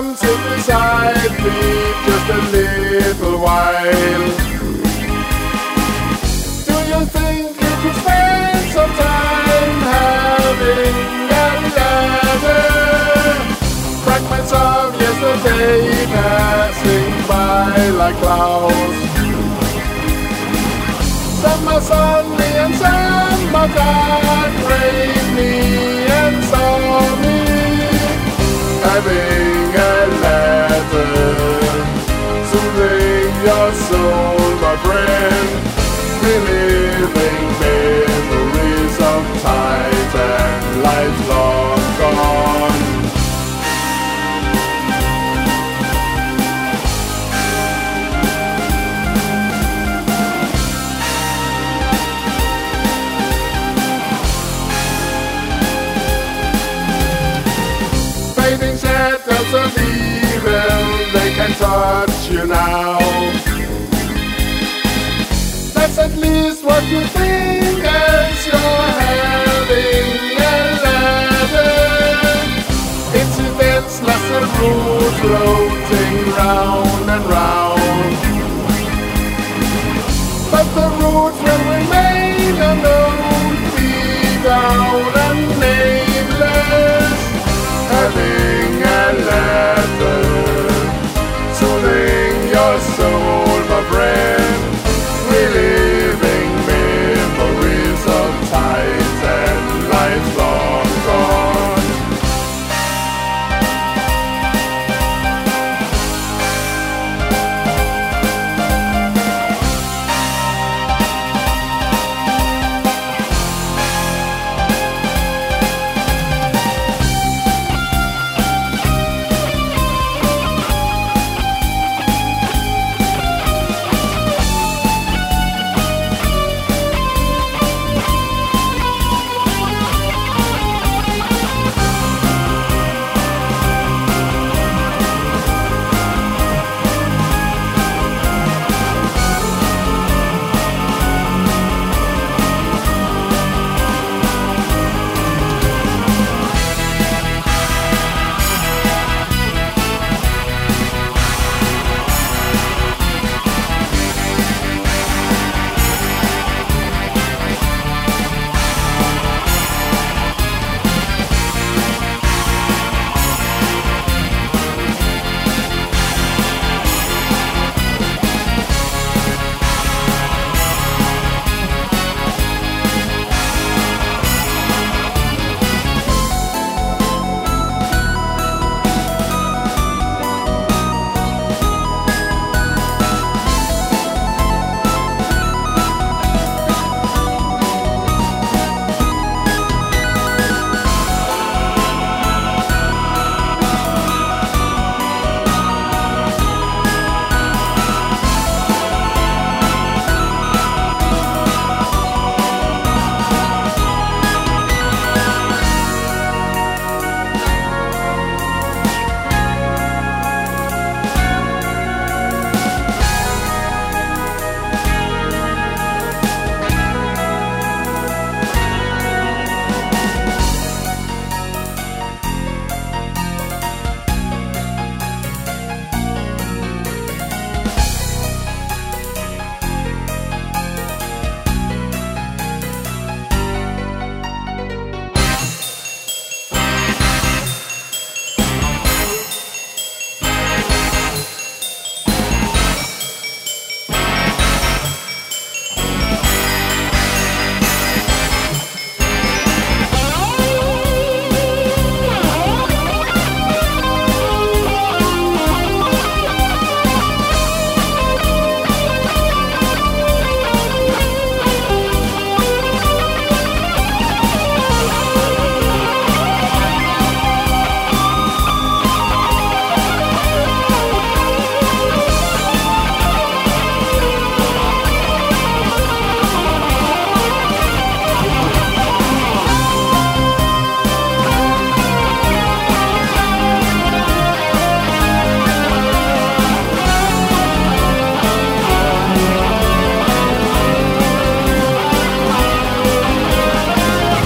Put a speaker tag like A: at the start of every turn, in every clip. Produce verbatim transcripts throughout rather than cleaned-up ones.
A: come sit beside me just a little while? Do you think you could spend some time having a ladder? Fragments of yesterday passing by like clouds. Some are sunny and some are dark, rainy and stormy. Having a letter, soothing your soul, my friend. Reliving memories of times and lives long gone. Fading shadows of evil, they can touch you now. That's at least what you think as you're having a ladder. Incidents less than rules floating round and round. But the roots will remain unknown, deep down and nameless. Having a ladder, soothing your soul, my friend. Reliving memories of times and lives long gone.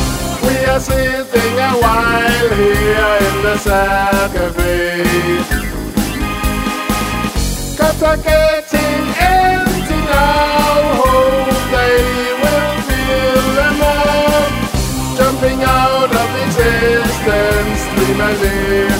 A: sitting a while here in the Santa Fe. are getting empty now. Hope they will fill them up. Jumping out of existence, dream and live.